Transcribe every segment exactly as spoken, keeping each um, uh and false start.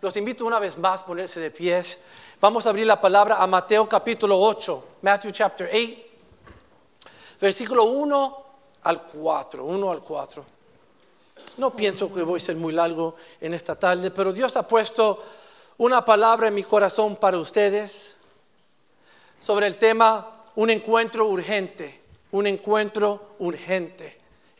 los invito una vez más a ponerse de pies. Vamos a abrir la palabra a Mateo capítulo ocho, Matthew chapter eight, versículo uno al cuatro, uno al cuatro. No pienso que voy a ser muy largo en esta tarde, pero Dios ha puesto una palabra en mi corazón para ustedes sobre el tema un encuentro urgente, un encuentro urgente.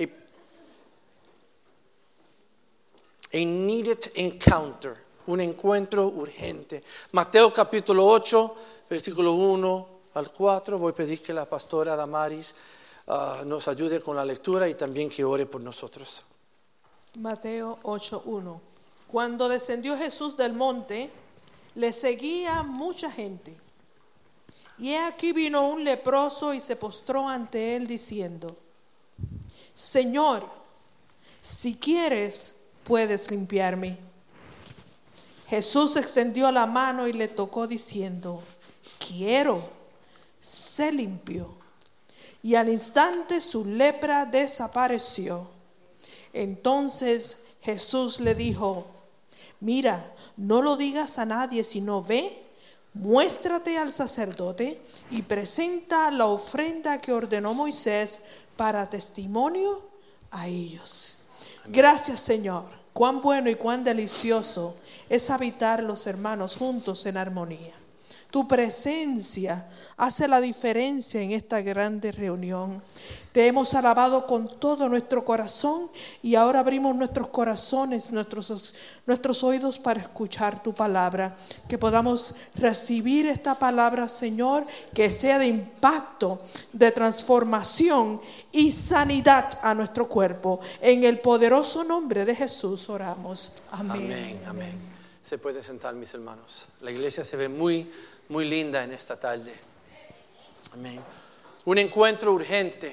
A needed encounter, un encuentro urgente. Mateo capítulo ocho, versículo uno al cuatro. Voy a pedir que la pastora Damaris uh, nos ayude con la lectura y también que ore por nosotros. Mateo ocho uno. Cuando descendió Jesús del monte, le seguía mucha gente. Y he aquí vino un leproso y se postró ante él diciendo: Señor, si quieres, puedes limpiarme. Jesús extendió la mano y le tocó diciendo: quiero, sé limpio. Y al instante su lepra desapareció. Entonces Jesús le dijo: mira, no lo digas a nadie, sino ve, muéstrate al sacerdote y presenta la ofrenda que ordenó Moisés para testimonio a ellos. Amén. Gracias, Señor. Cuán bueno y cuán delicioso es habitar los hermanos juntos en armonía. Tu presencia hace la diferencia en esta grande reunión. Te hemos alabado con todo nuestro corazón y ahora abrimos nuestros corazones, nuestros, nuestros oídos para escuchar tu palabra. Que podamos recibir esta palabra, Señor, que sea de impacto, de transformación y sanidad a nuestro cuerpo. En el poderoso nombre de Jesús oramos. Amén. Amén, amén. Se puede sentar, mis hermanos. La iglesia se ve muy, muy linda en esta tarde. Amén. Un encuentro urgente.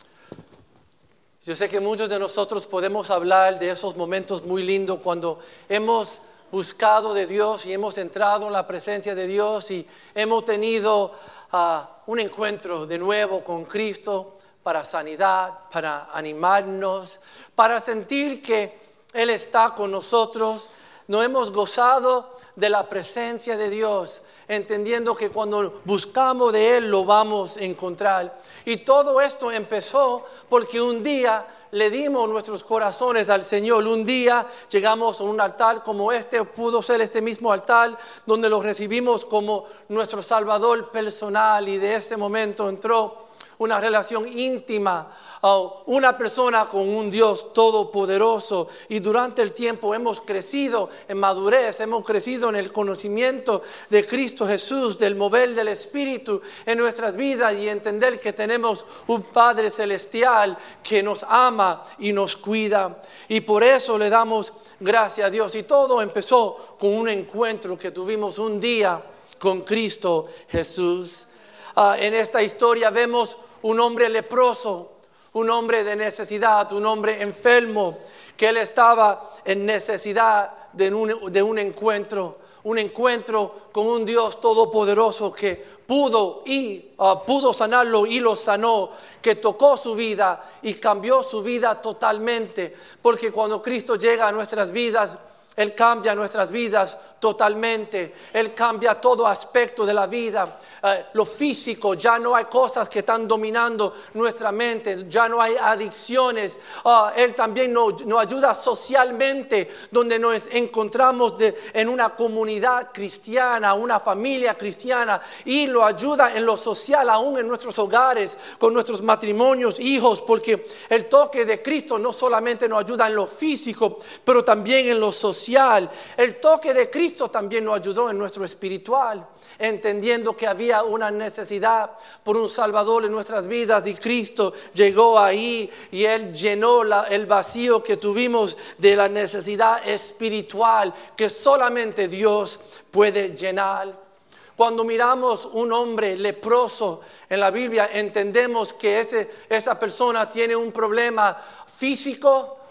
Yo sé que muchos de nosotros podemos hablar de esos momentos muy lindos cuando hemos buscado de Dios y hemos entrado en la presencia de Dios y hemos tenido uh, un encuentro de nuevo con Cristo para sanidad, para animarnos, para sentir que Él está con nosotros. No hemos gozado de la presencia de Dios, entendiendo que cuando buscamos de Él lo vamos a encontrar. Y todo esto empezó porque un día le dimos nuestros corazones al Señor. Un día llegamos a un altar como este, pudo ser este mismo altar, donde lo recibimos como nuestro Salvador personal. Y de ese momento entró una relación íntima, uh, una persona con un Dios todopoderoso. Y durante el tiempo hemos crecido en madurez, hemos crecido en el conocimiento de Cristo Jesús, del mover del Espíritu en nuestras vidas y entender que tenemos un Padre celestial que nos ama y nos cuida. Y por eso le damos gracias a Dios. Y todo empezó con un encuentro que tuvimos un día con Cristo Jesús. Uh, en esta historia vemos un hombre leproso, un hombre de necesidad, un hombre enfermo, que él estaba en necesidad de un, de un encuentro, un encuentro con un Dios todopoderoso que pudo y uh, pudo sanarlo y lo sanó, que tocó su vida y cambió su vida totalmente, porque cuando Cristo llega a nuestras vidas, Él cambia nuestras vidas totalmente. Él cambia todo aspecto de la vida. Uh, lo físico, ya no hay cosas que están dominando nuestra mente. Ya no hay adicciones. Uh, Él también nos, nos ayuda socialmente, donde nos encontramos de, en una comunidad cristiana, una familia cristiana. Y lo ayuda en lo social, aún en nuestros hogares, con nuestros matrimonios, hijos. Porque el toque de Cristo no solamente nos ayuda en lo físico, pero también en lo social. El toque de Cristo también nos ayudó en nuestro espiritual, entendiendo que había una necesidad por un Salvador en nuestras vidas, y Cristo llegó ahí y Él llenó la, el vacío que tuvimos de la necesidad espiritual que solamente Dios puede llenar. Cuando miramos un hombre leproso en la Biblia, entendemos que ese, esa persona tiene un problema físico,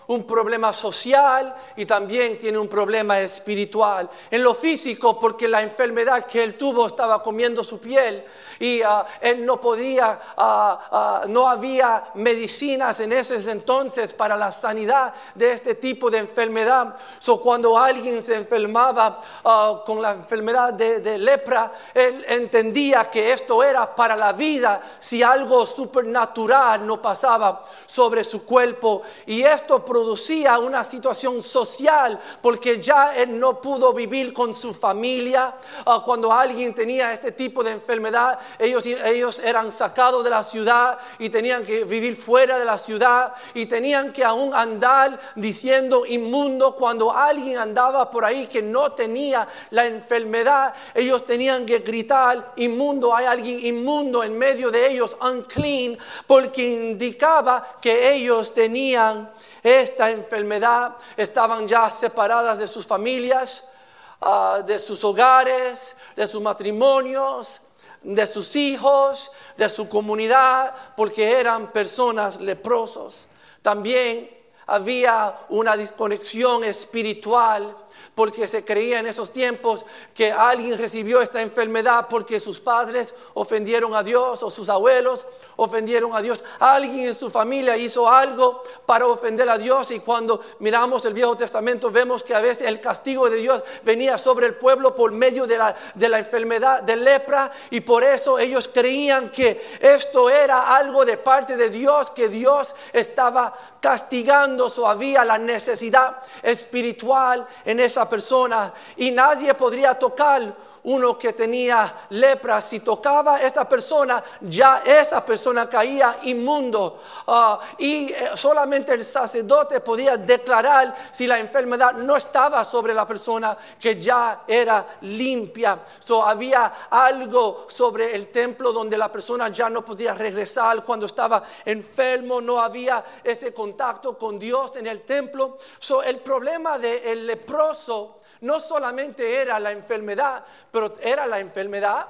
un problema social y también tiene un problema espiritual. En lo físico, porque la enfermedad que él tuvo estaba comiendo su piel y uh, él no podía, uh, uh, no había medicinas en ese entonces para la sanidad de este tipo de enfermedad. So, cuando alguien se enfermaba uh, con la enfermedad de, de lepra, él entendía que esto era para la vida si algo supernatural no pasaba sobre su cuerpo, y esto producía una situación social porque ya él no pudo vivir con su familia. Uh, cuando alguien tenía este tipo de enfermedad, ellos, ellos eran sacados de la ciudad y tenían que vivir fuera de la ciudad y tenían que aún andar diciendo inmundo. Cuando alguien andaba por ahí que no tenía la enfermedad, ellos tenían que gritar inmundo, hay alguien inmundo en medio de ellos, unclean, porque indicaba que ellos tenían esta enfermedad. Estaban ya separadas de sus familias, uh, de sus hogares, de sus matrimonios, de sus hijos, de su comunidad, porque eran personas leprosos. También había una desconexión espiritual, porque se creía en esos tiempos que alguien recibió esta enfermedad porque sus padres ofendieron a Dios o sus abuelos ofendieron a Dios. Alguien en su familia hizo algo para ofender a Dios, y cuando miramos el Viejo Testamento vemos que a veces el castigo de Dios venía sobre el pueblo por medio de la, de la enfermedad de lepra, y por eso ellos creían que esto era algo de parte de Dios, que Dios estaba castigando. So, había la necesidad espiritual en esa persona, y nadie podría tocar uno que tenía lepra. Si tocaba a esa persona, ya esa persona caía inmundo, uh, y solamente el sacerdote podía declarar si la enfermedad no estaba sobre la persona, que ya era limpia. So, había algo sobre el templo donde la persona ya no podía regresar cuando estaba enfermo. No había ese contacto con Dios en el templo. So, el problema del leproso no solamente era la enfermedad, pero era la enfermedad,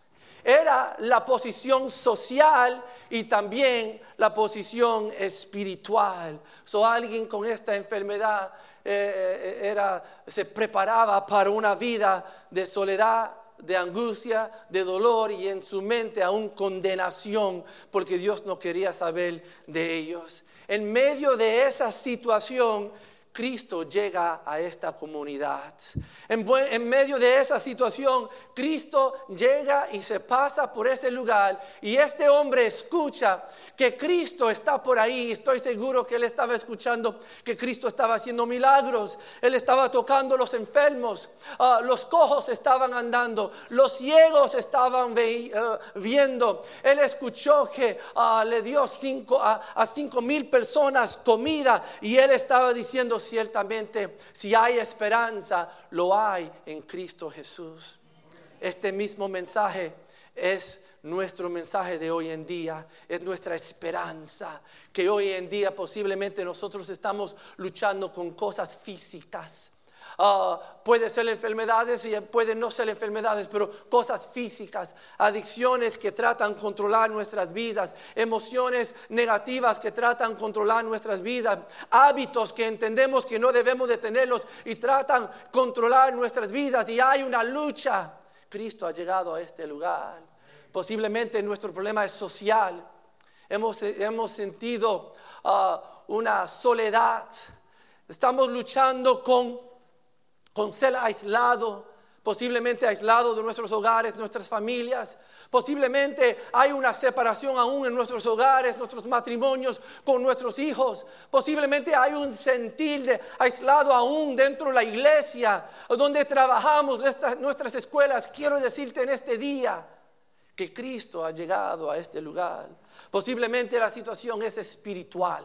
era la posición social y también la posición espiritual. So, alguien con esta enfermedad eh, era, se preparaba para una vida de soledad, de angustia, de dolor, y en su mente aún condenación, porque Dios no quería saber de ellos. En medio de esa situación, Cristo llega a esta comunidad. En, buen, en medio de esa situación, Cristo llega y se pasa por ese lugar, y este hombre escucha que Cristo está por ahí. Estoy seguro que él estaba escuchando que Cristo estaba haciendo milagros. Él estaba tocando a los enfermos, uh, los cojos estaban andando, los ciegos estaban ve, uh, viendo. Él escuchó que uh, le dio cinco, a, a cinco mil personas comida, y él estaba diciendo: ciertamente, si hay esperanza, lo hay en Cristo Jesús. Este mismo mensaje es nuestro mensaje de hoy en día, es nuestra esperanza, que hoy en día posiblemente nosotros estamos luchando con cosas físicas. Uh, puede ser enfermedades y puede no ser enfermedades, pero cosas físicas, adicciones que tratan de controlar nuestras vidas, emociones negativas que tratan de controlar nuestras vidas, hábitos que entendemos que no debemos de tenerlos y tratan de controlar nuestras vidas, y hay una lucha. Cristo ha llegado a este lugar. Posiblemente nuestro problema es social. Hemos, hemos sentido uh, una soledad. Estamos luchando con con ser aislado, posiblemente aislado de nuestros hogares, nuestras familias. Posiblemente hay una separación aún en nuestros hogares, nuestros matrimonios, con nuestros hijos. Posiblemente hay un sentir de aislado aún dentro de la iglesia, donde trabajamos, nuestras, nuestras escuelas. Quiero decirte en este día que Cristo ha llegado a este lugar. Posiblemente la situación es espiritual.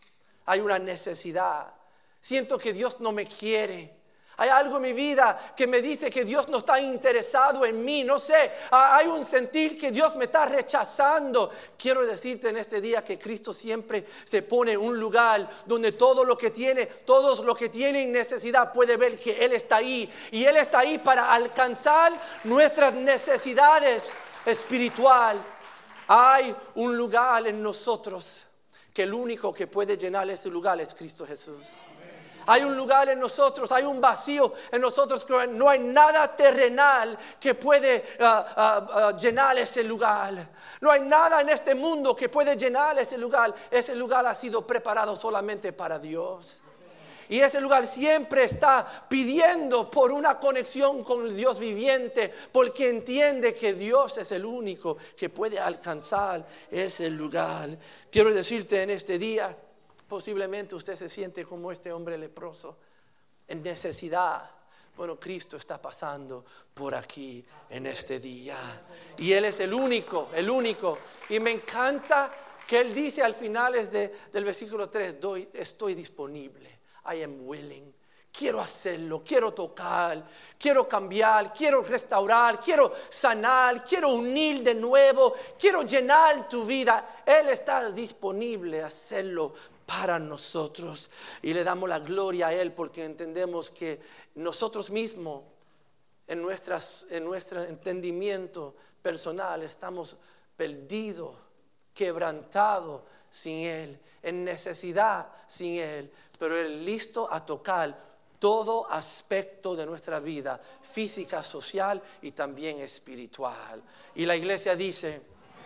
Hay una necesidad. Siento que Dios no me quiere. Hay algo en mi vida que me dice que Dios no está interesado en mí. No sé, hay un sentir que Dios me está rechazando. Quiero decirte en este día que Cristo siempre se pone en un lugar donde todo lo que tiene, todos los que tienen necesidad puede ver que Él está ahí. Y Él está ahí para alcanzar nuestras necesidades espirituales. Hay un lugar en nosotros que el único que puede llenar ese lugar es Cristo Jesús. Hay un lugar en nosotros, hay un vacío en nosotros, que no hay nada terrenal que puede uh, uh, uh, llenar ese lugar. No hay nada en este mundo que puede llenar ese lugar. Ese lugar ha sido preparado solamente para Dios. Y ese lugar siempre está pidiendo por una conexión con el Dios viviente, porque entiende que Dios es el único que puede alcanzar ese lugar. Quiero decirte en este día, posiblemente usted se siente como este hombre leproso, en necesidad. Bueno, Cristo está pasando por aquí en este día. Y Él es el único, el único. Y me encanta que Él dice al final de, del versículo tres, doy, estoy disponible. I am willing. Quiero hacerlo, quiero tocar, quiero cambiar, quiero restaurar, quiero sanar, quiero unir de nuevo, quiero llenar tu vida. Él está disponible a hacerlo para nosotros. Y le damos la gloria a Él porque entendemos que nosotros mismos, en, nuestras, en nuestro entendimiento personal, estamos perdidos, quebrantados sin Él, en necesidad sin Él. Pero Él listo a tocar todo aspecto de nuestra vida, física, social y también espiritual. Y la iglesia dice,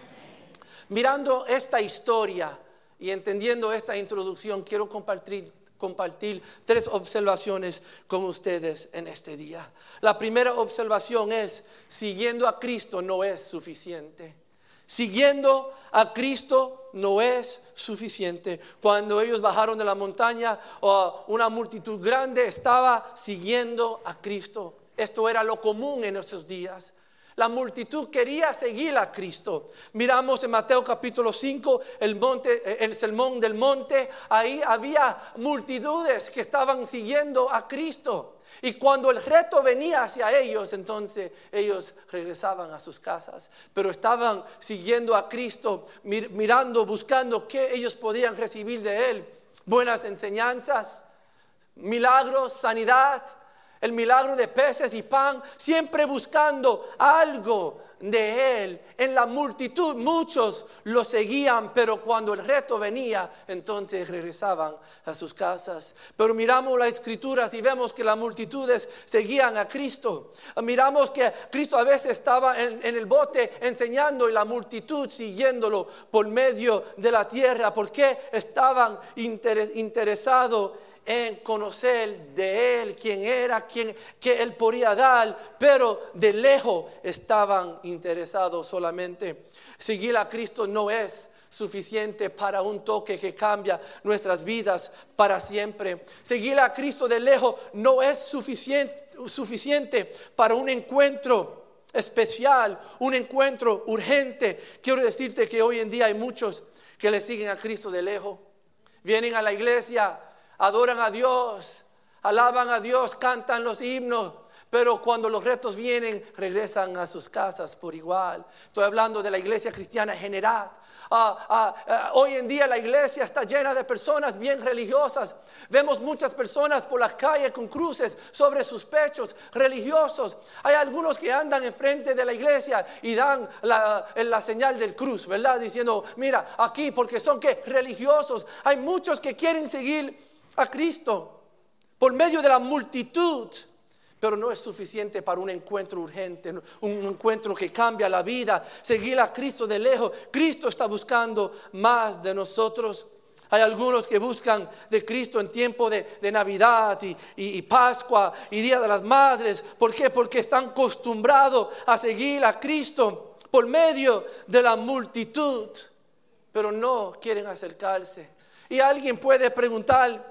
mirando esta historia y entendiendo esta introducción, quiero compartir, compartir tres observaciones con ustedes en este día. La primera observación es, siguiendo a Cristo no es suficiente. Siguiendo a Cristo no es suficiente. Cuando ellos bajaron de la montaña, uh, una multitud grande estaba siguiendo a Cristo. Esto era lo común en esos días. La multitud quería seguir a Cristo. Miramos en Mateo capítulo cinco, el, monte, el sermón del monte. Ahí había multitudes que estaban siguiendo a Cristo. Y cuando el reto venía hacia ellos, entonces ellos regresaban a sus casas. Pero estaban siguiendo a Cristo, mir- mirando, buscando qué ellos podían recibir de Él. Buenas enseñanzas, milagros, sanidad, el milagro de peces y pan. Siempre buscando algo de Él. En la multitud muchos lo seguían, pero cuando el reto venía, entonces regresaban a sus casas. Pero miramos las escrituras y vemos que las multitudes seguían a Cristo. Miramos que Cristo a veces estaba en, en el bote enseñando y la multitud siguiéndolo por medio de la tierra, porque estaban interes, interesados en conocer de Él, quién era, quién, que Él podía dar, pero de lejos estaban interesados solamente. Seguir a Cristo no es suficiente para un toque que cambia nuestras vidas para siempre. Seguir a Cristo de lejos no es suficiente, suficiente para un encuentro especial, un encuentro urgente. Quiero decirte que hoy en día hay muchos que le siguen a Cristo de lejos. Vienen a la iglesia, adoran a Dios, alaban a Dios, cantan los himnos, pero cuando los retos vienen, regresan a sus casas por igual. Estoy hablando de la iglesia cristiana en general. Ah, ah, ah, hoy en día la iglesia está llena de personas bien religiosas. Vemos muchas personas por la calle con cruces sobre sus pechos, religiosos. Hay algunos que andan enfrente de la iglesia y dan la, la señal del cruz, ¿verdad? Diciendo, mira, aquí porque son ¿qué? Religiosos. Hay muchos que quieren seguir a Cristo por medio de la multitud, pero no es suficiente para un encuentro urgente, un encuentro que cambia la vida. Seguir a Cristo de lejos. Cristo está buscando más de nosotros. Hay algunos que buscan de Cristo en tiempo de, de Navidad y, y, y Pascua y Día de las Madres. ¿Por qué? Porque están acostumbrados a seguir a Cristo por medio de la multitud, pero no quieren acercarse. Y alguien puede preguntar,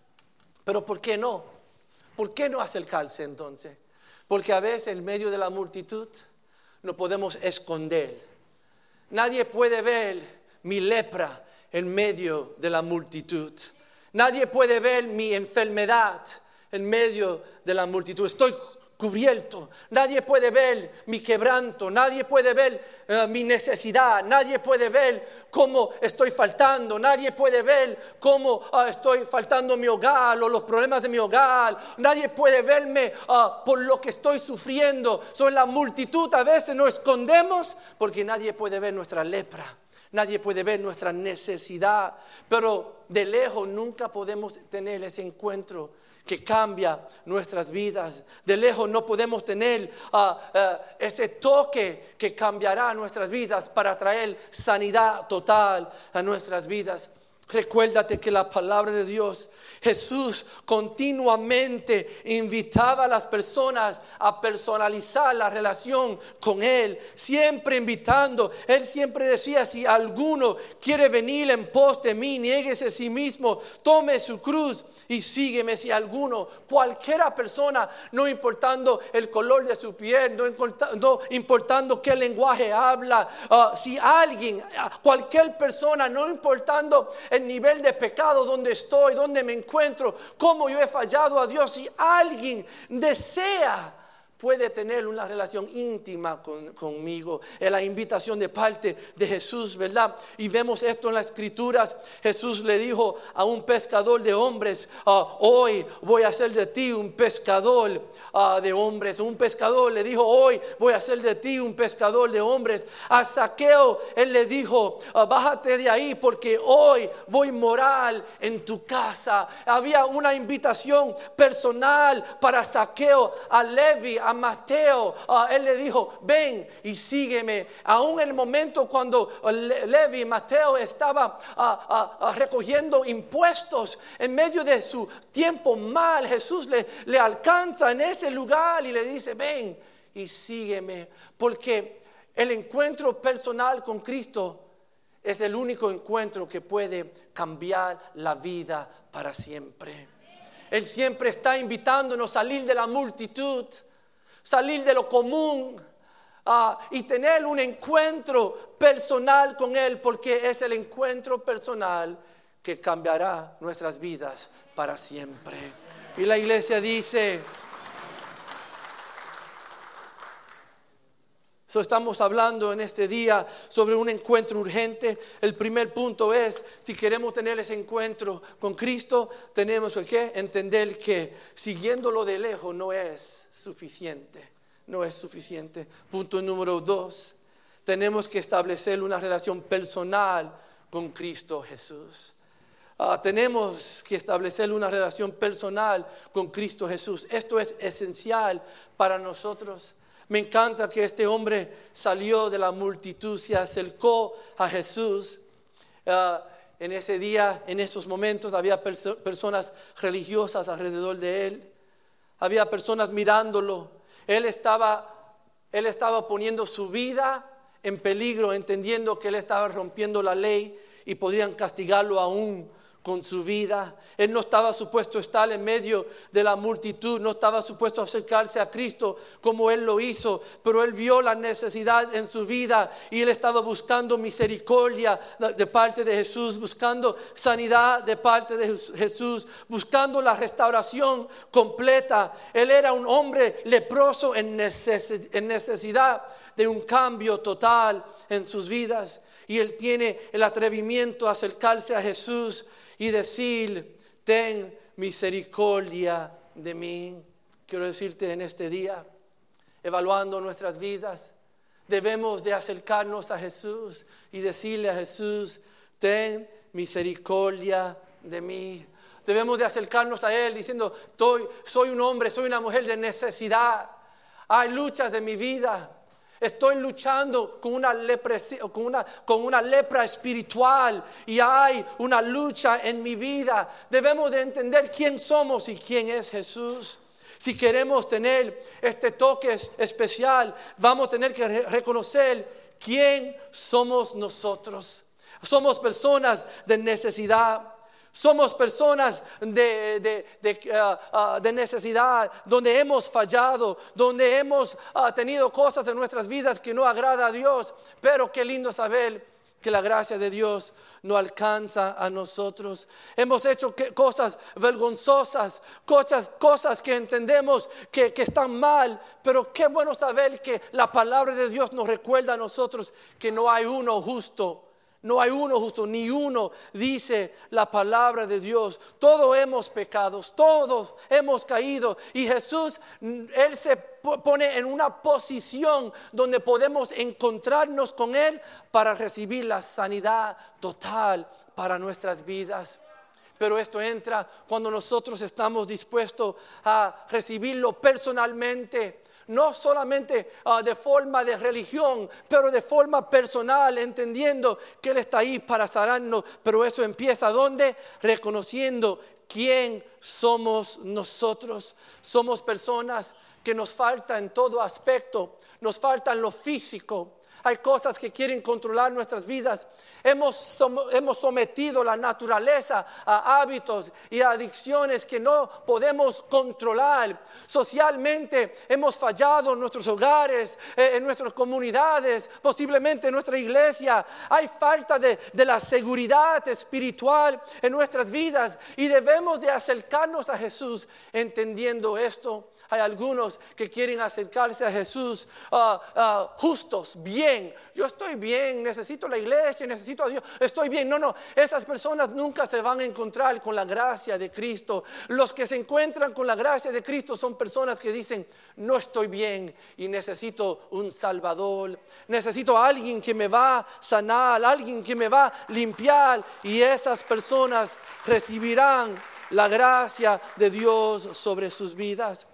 ¿pero por qué no? ¿Por qué no acercarse entonces? Porque a veces en medio de la multitud no podemos esconder. Nadie puede ver mi lepra en medio de la multitud. Nadie puede ver mi enfermedad en medio de la multitud. Estoy cubierto. Nadie puede ver mi quebranto. Nadie puede ver uh, mi necesidad. Nadie puede ver cómo estoy faltando. Nadie puede ver cómo uh, estoy faltando mi hogar o los problemas de mi hogar. Nadie puede verme uh, por lo que estoy sufriendo. So, en la multitud a veces nos escondemos porque nadie puede ver nuestra lepra. Nadie puede ver nuestra necesidad, pero de lejos nunca podemos tener ese encuentro que cambia nuestras vidas. De lejos no podemos tener uh, uh, ese toque que cambiará nuestras vidas para traer sanidad total a nuestras vidas. Recuérdate que la palabra de Dios, Jesús continuamente invitaba a las personas a personalizar la relación con Él, siempre invitando. Él siempre decía: si alguno quiere venir en pos de mí, niéguese a sí mismo, tome su cruz y sígueme. Si alguno, cualquiera persona, no importando el color de su piel, no importando, no importando qué lenguaje habla, uh, si alguien, cualquier persona, no importando el nivel de pecado donde estoy, donde me encuentro, cómo yo he fallado a Dios, si alguien desea, puede tener una relación íntima con, conmigo. Es la invitación de parte de Jesús, ¿verdad? Y vemos esto en las Escrituras. Jesús le dijo a un pescador de hombres: uh, hoy voy a hacer de ti un pescador uh, de hombres. Un pescador le dijo: hoy voy a hacer de ti un pescador de hombres. A Zaqueo él le dijo: uh, bájate de ahí, porque hoy voy a morar en tu casa. Había una invitación personal para Zaqueo. A Levi, a Mateo, uh, él le dijo: ven y sígueme. Aún en el momento cuando Le- Levi y Mateo estaba uh, uh, uh, recogiendo impuestos en medio de su tiempo mal, Jesús le, le alcanza en ese lugar y le dice: ven y sígueme. Porque el encuentro personal con Cristo es el único encuentro que puede cambiar la vida para siempre. Él siempre está invitándonos a salir de la multitud, salir de lo común uh, y tener un encuentro personal con Él, porque es el encuentro personal que cambiará nuestras vidas para siempre. Y la iglesia dice, so estamos hablando en este día sobre un encuentro urgente. El primer punto es, si queremos tener ese encuentro con Cristo, tenemos que entender que siguiéndolo de lejos no es suficiente, no es suficiente. Punto número dos, tenemos que establecer una relación personal con Cristo Jesús. Uh, tenemos que establecer una relación personal con Cristo Jesús. Esto es esencial para nosotros. Me encanta que este hombre salió de la multitud, se acercó a Jesús. Uh, en ese día, en esos momentos, había perso- personas religiosas alrededor de él. Había personas mirándolo. Él estaba, él estaba poniendo su vida en peligro, entendiendo que él estaba rompiendo la ley y podrían castigarlo aún con su vida. Él no estaba supuesto a estar en medio de la multitud, no estaba supuesto a acercarse a Cristo como él lo hizo, pero él vio la necesidad en su vida y él estaba buscando misericordia de parte de Jesús, buscando sanidad de parte de Jesús, buscando la restauración completa. Él era un hombre leproso en necesidad de un cambio total en sus vidas, y él tiene el atrevimiento a acercarse a Jesús y decir: ten misericordia de mí. Quiero decirte en este día, evaluando nuestras vidas, debemos de acercarnos a Jesús y decirle a Jesús: ten misericordia de mí. Debemos de acercarnos a Él diciendo: soy, soy un hombre, soy una mujer de necesidad. Hay luchas de mi vida. Estoy luchando con una, lepresi- con, una, con una lepra espiritual y hay una lucha en mi vida. Debemos de entender quién somos y quién es Jesús. Si queremos tener este toque especial, vamos a tener que re- reconocer quién somos nosotros. Somos personas de necesidad. Somos personas de, de, de, uh, uh, de necesidad, donde hemos fallado, donde hemos uh, tenido cosas en nuestras vidas que no agrada a Dios. Pero qué lindo saber que la gracia de Dios no alcanza a nosotros. Hemos hecho que, cosas vergonzosas, cosas, cosas que entendemos que, que están mal. Pero qué bueno saber que la palabra de Dios nos recuerda a nosotros que no hay uno justo, No hay uno justo, ni uno, dice la palabra de Dios. Todos hemos pecado, todos hemos caído. Y Jesús, Él se pone en una posición donde podemos encontrarnos con Él para recibir la sanidad total para nuestras vidas. Pero esto entra cuando nosotros estamos dispuestos a recibirlo personalmente. No solamente uh, de forma de religión, pero de forma personal, entendiendo que Él está ahí para sanarnos. Pero eso empieza ¿dónde? Reconociendo quién somos nosotros. Somos personas que nos falta en todo aspecto. Nos falta en lo físico. Hay cosas que quieren controlar nuestras vidas. Hemos, som- hemos sometido la naturaleza a hábitos y a adicciones que no podemos controlar. Socialmente hemos fallado en nuestros hogares, eh, en nuestras comunidades, posiblemente en nuestra iglesia. Hay falta de, de la seguridad espiritual en nuestras vidas y debemos de acercarnos a Jesús entendiendo esto. Hay algunos que quieren acercarse a Jesús uh, uh, justos, bien. Yo estoy bien, necesito la iglesia, necesito a Dios, estoy bien. No, no, esas personas nunca se van a encontrar con la gracia de Cristo. Los que se encuentran con la gracia de Cristo son personas que dicen, no estoy bien y necesito un Salvador. Necesito a alguien que me va a sanar, alguien que me va a limpiar. Y esas personas recibirán la gracia de Dios sobre sus vidas.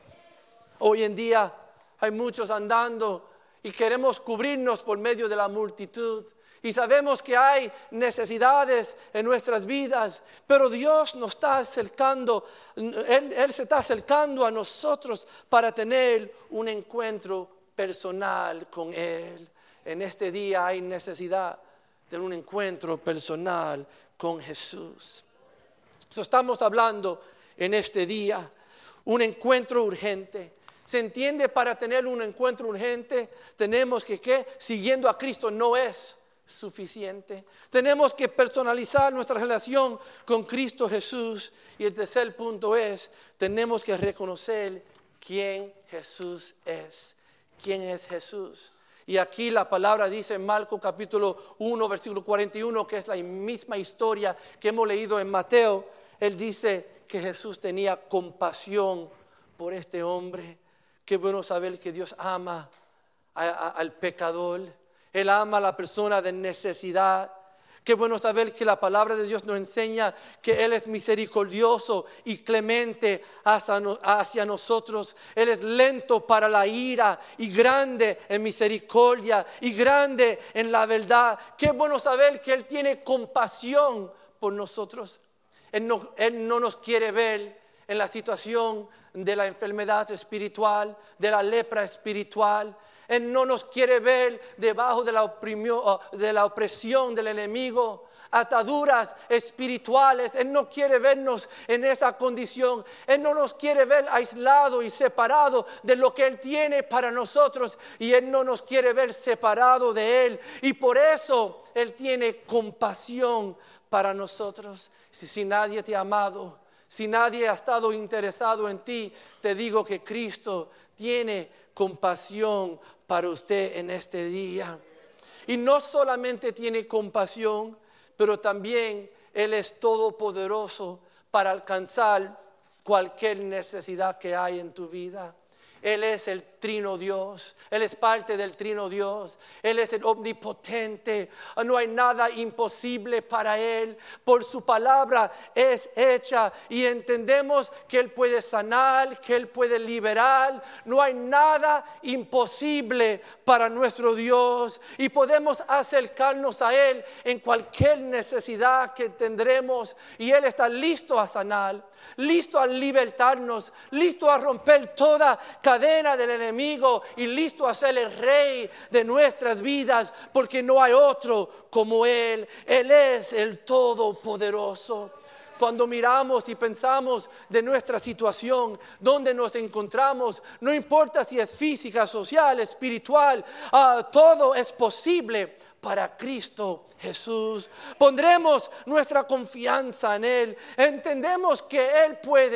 Hoy en día hay muchos andando y queremos cubrirnos por medio de la multitud. Y sabemos que hay necesidades en nuestras vidas, pero Dios nos está acercando, Él, Él se está acercando a nosotros para tener un encuentro personal con Él. En este día hay necesidad de un encuentro personal con Jesús. So, estamos hablando en este día un encuentro urgente. Se entiende, para tener un encuentro urgente tenemos que, que siguiendo a Cristo no es suficiente. Tenemos que personalizar nuestra relación con Cristo Jesús. Y el tercer punto es, tenemos que reconocer quién Jesús es. ¿Quién es Jesús? Y aquí la palabra dice en Marcos capítulo uno, versículo cuarenta y uno, que es la misma historia que hemos leído en Mateo. Él dice que Jesús tenía compasión por este hombre. Qué bueno saber que Dios ama a, a, al pecador. Él ama a la persona de necesidad. Qué bueno saber que la palabra de Dios nos enseña que Él es misericordioso y clemente hacia, hacia nosotros. Él es lento para la ira y grande en misericordia y grande en la verdad. Qué bueno saber que Él tiene compasión por nosotros. Él no, Él no nos quiere ver en la situación de la enfermedad espiritual, de la lepra espiritual. Él no nos quiere ver debajo de la, oprimió, de la opresión del enemigo, ataduras espirituales. Él no quiere vernos en esa condición. Él no nos quiere ver aislado y separado de lo que Él tiene para nosotros. Y Él no nos quiere ver separado de Él. Y por eso Él tiene compasión para nosotros. Si, si nadie te ha amado, si nadie ha estado interesado en ti, te digo que Cristo tiene compasión para usted en este día. Y no solamente tiene compasión, pero también Él es todopoderoso para alcanzar cualquier necesidad que hay en tu vida. Él es el Trino Dios, Él es parte del Trino Dios, Él es el omnipotente, no hay nada imposible para Él. Por su palabra es hecha y entendemos que Él puede sanar, que Él puede liberar. No hay nada imposible para nuestro Dios y podemos acercarnos a Él en cualquier necesidad que tendremos y Él está listo a sanar, listo a libertarnos, listo a romper toda cadena del enemigo y listo a ser el rey de nuestras vidas, porque no hay otro como Él. Él es el Todopoderoso. Cuando miramos y pensamos de nuestra situación, donde nos encontramos, no importa si es física, social, espiritual, uh, todo es posible para Cristo Jesús. Pondremos nuestra confianza en Él. Entendemos que Él puede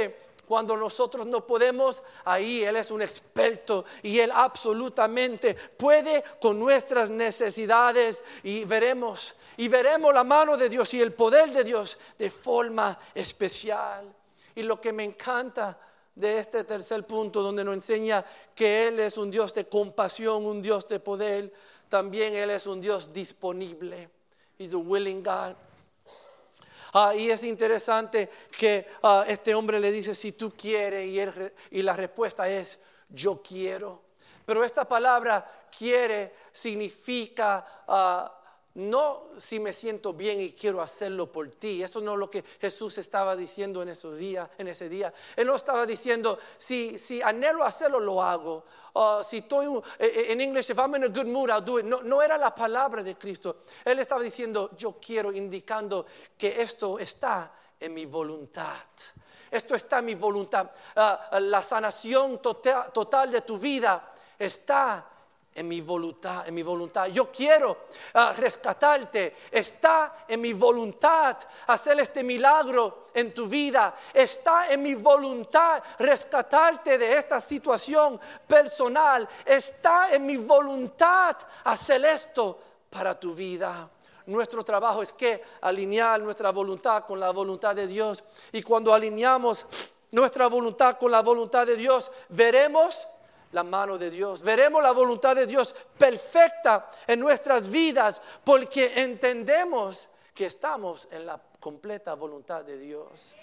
Cuando nosotros no podemos, ahí Él es un experto y Él absolutamente puede con nuestras necesidades, y veremos, y veremos la mano de Dios y el poder de Dios de forma especial. Y lo que me encanta de este tercer punto, donde nos enseña que Él es un Dios de compasión, un Dios de poder, también Él es un Dios disponible. He's a willing God. Uh, y es interesante que uh, este hombre le dice, si tú quieres, y, él, y la respuesta es, yo quiero. Pero esta palabra quiere significa uh, no si me siento bien y quiero hacerlo por ti. Eso no es lo que Jesús estaba diciendo en esos días, en ese día. Él no estaba diciendo, si, si anhelo hacerlo, lo hago. Uh, si estoy, en inglés, if I'm in a good mood, I'll do it. No, no era la palabra de Cristo. Él estaba diciendo, yo quiero, indicando que esto está en mi voluntad. Esto está en mi voluntad. Uh, la sanación total, total de tu vida está en mi voluntad, en mi voluntad. Yo quiero uh, rescatarte. Está en mi voluntad hacer este milagro en tu vida. Está en mi voluntad rescatarte de esta situación personal. Está en mi voluntad hacer esto para tu vida. Nuestro trabajo es que alinear nuestra voluntad con la voluntad de Dios. Y cuando alineamos nuestra voluntad con la voluntad de Dios, veremos la mano de Dios, veremos la voluntad de Dios perfecta en nuestras vidas, porque entendemos que estamos en la completa voluntad de Dios.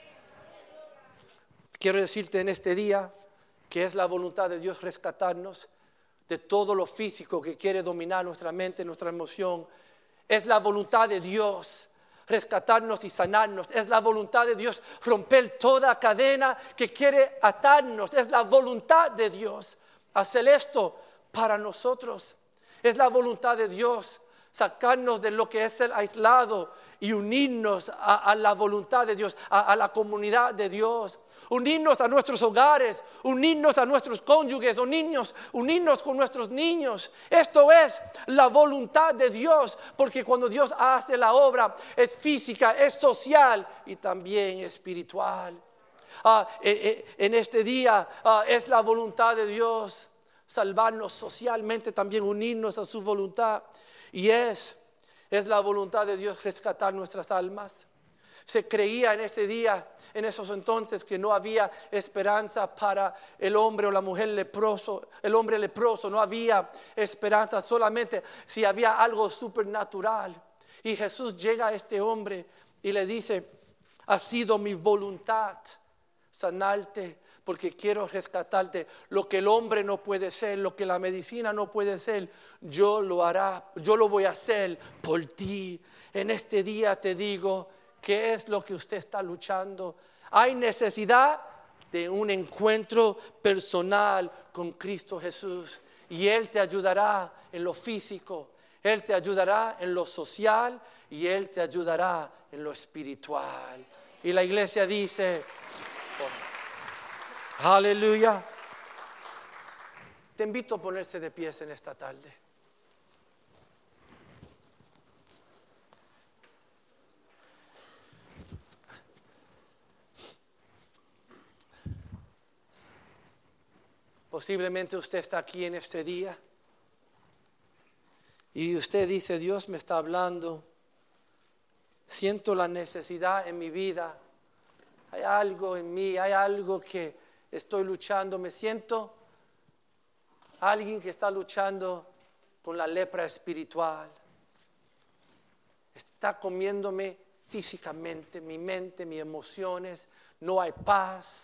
Quiero decirte en este día que es la voluntad de Dios rescatarnos de todo lo físico que quiere dominar nuestra mente, nuestra emoción. Es la voluntad de Dios rescatarnos y sanarnos. Es la voluntad de Dios romper toda cadena que quiere atarnos. Es la voluntad de Dios hacer esto para nosotros. Es la voluntad de Dios sacarnos de lo que es el aislado y unirnos a, a la voluntad de Dios, a, a la comunidad de Dios. Unirnos a nuestros hogares, unirnos a nuestros cónyuges, unirnos, unirnos con nuestros niños. Esto es la voluntad de Dios, porque cuando Dios hace la obra es física, es social y también espiritual. Uh, en este día uh, es la voluntad de Dios salvarnos socialmente, también unirnos a su voluntad, y es, es la voluntad de Dios rescatar nuestras almas. Se creía en ese día, en esos entonces, que no había esperanza para el hombre o la mujer leproso, el hombre leproso. No había esperanza, solamente si había algo supernatural. Y Jesús llega a este hombre y le dice, ha sido mi voluntad sanarte, porque quiero rescatarte. Lo que el hombre no puede ser, lo que la medicina no puede ser, yo lo hará, yo lo voy a hacer por ti. En este día te digo, ¿qué es lo que usted está luchando? Hay necesidad de un encuentro personal con Cristo Jesús, y Él te ayudará en lo físico, Él te ayudará en lo social, y Él te ayudará en lo espiritual. Y la iglesia dice, aleluya. Te invito a ponerse de pies en esta tarde. Posiblemente usted está aquí en este día y usted dice, Dios me está hablando, siento la necesidad en mi vida, hay algo en mí, hay algo que estoy luchando, me siento alguien que está luchando con la lepra espiritual, está comiéndome físicamente, mi mente, mis emociones, no hay paz.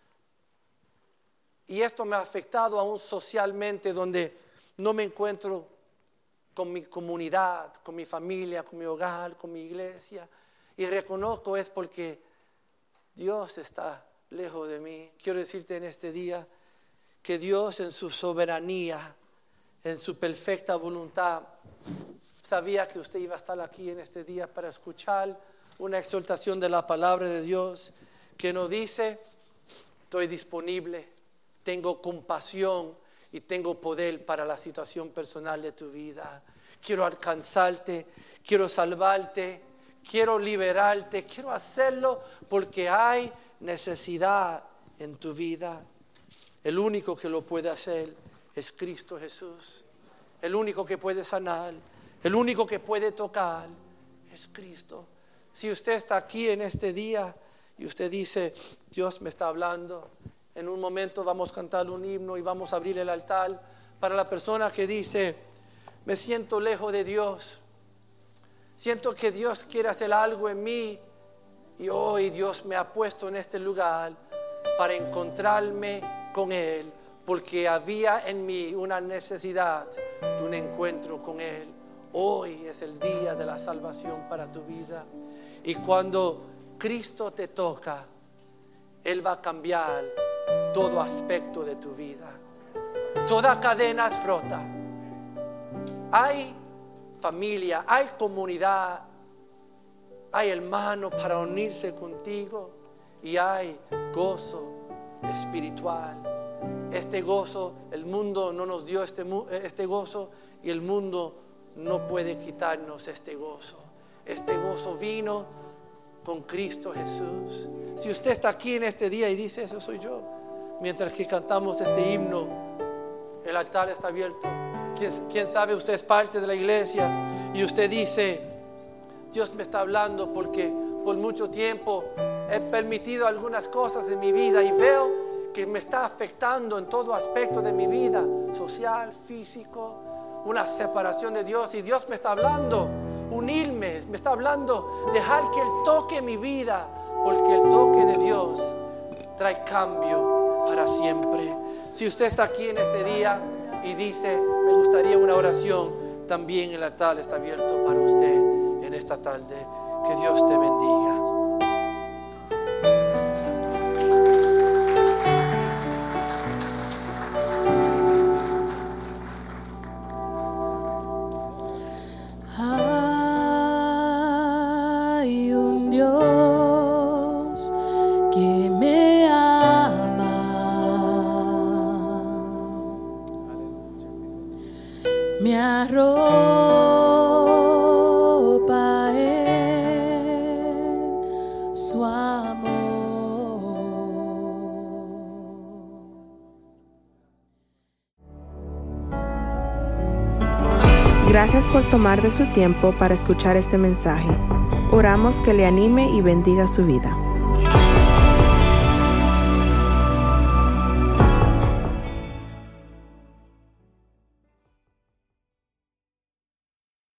Y esto me ha afectado aún socialmente, donde no me encuentro con mi comunidad, con mi familia, con mi hogar, con mi iglesia. Y reconozco es porque Dios está lejos de mí. Quiero decirte en este día que Dios en su soberanía, en su perfecta voluntad, sabía que usted iba a estar aquí en este día para escuchar una exhortación de la palabra de Dios que nos dice, estoy disponible, tengo compasión y tengo poder para la situación personal de tu vida. Quiero alcanzarte, quiero salvarte, quiero liberarte, quiero hacerlo porque hay necesidad en tu vida. El único que lo puede hacer es Cristo Jesús. El único que puede sanar, el único que puede tocar es Cristo. Si usted está aquí en este día y usted dice, Dios me está hablando, en un momento vamos a cantar un himno y vamos a abrir el altar para la persona que dice, me siento lejos de Dios. Siento que Dios quiere hacer algo en mí y hoy Dios me ha puesto en este lugar para encontrarme con Él, porque había en mí una necesidad de un encuentro con Él. Hoy es el día de la salvación para tu vida. Y cuando Cristo te toca, Él va a cambiar todo aspecto de tu vida. Toda cadena es rota. Hay familia, hay comunidad, hay hermanos para unirse contigo y hay gozo espiritual. Este gozo, el mundo no nos dio este, este gozo y el mundo no puede quitarnos este gozo. Este gozo vino con Cristo Jesús. Si usted está aquí en este día y dice, eso soy yo, mientras que cantamos este himno, el altar está abierto. ¿Quién, quién sabe, usted es parte de la iglesia y usted dice, Dios me está hablando porque por mucho tiempo he permitido algunas cosas en mi vida y veo que me está afectando en todo aspecto de mi vida, social, físico, una separación de Dios, y Dios me está hablando, unirme, me está hablando, dejar que Él toque mi vida, porque el toque de Dios trae cambio para siempre. Si usted está aquí en este día y dice, me gustaría una oración, también el altar está abierto para usted en esta tarde. Que Dios te bendiga. Hay un Dios que me ama, me arropa en su amor. Gracias por tomar de su tiempo para escuchar este mensaje. Oramos que le anime y bendiga su vida.